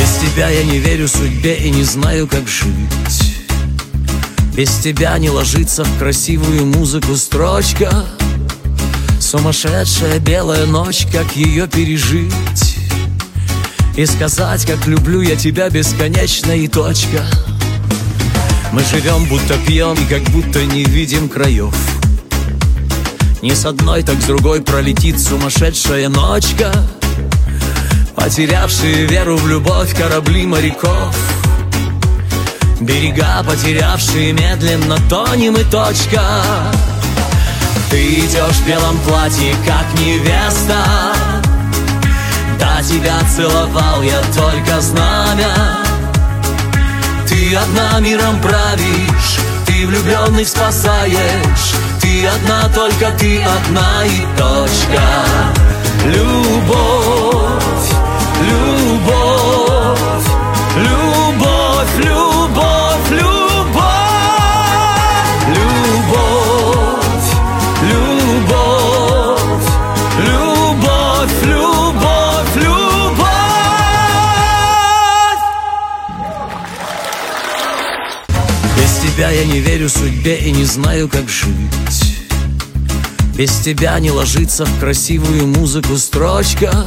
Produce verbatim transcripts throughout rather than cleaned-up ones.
Без тебя я не верю судьбе и не знаю, как жить. Без тебя не ложится в красивую музыку строчка. Сумасшедшая белая ночь, как ее пережить и сказать, как люблю я тебя бесконечно и точка. Мы живем, будто пьем, и как будто не видим краев. Не с одной, так с другой пролетит сумасшедшая ночка. Потерявшие веру в любовь корабли моряков, берега потерявшие медленно тонем и точка. Ты идешь в белом платье, как невеста. До тебя целовал я только знамя. Ты одна миром правишь, ты влюбленных спасаешь. Ты одна, только ты одна и точка. Любовь, любовь, любовь, любовь, любовь, любовь, любовь, любовь, любовь, любовь. Без тебя я не верю судьбе и не знаю, как жить. Без тебя не ложится в красивую музыку строчка.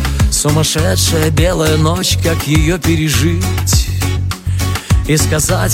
Сумасшедшая белая ночь, как ее пережить и сказать,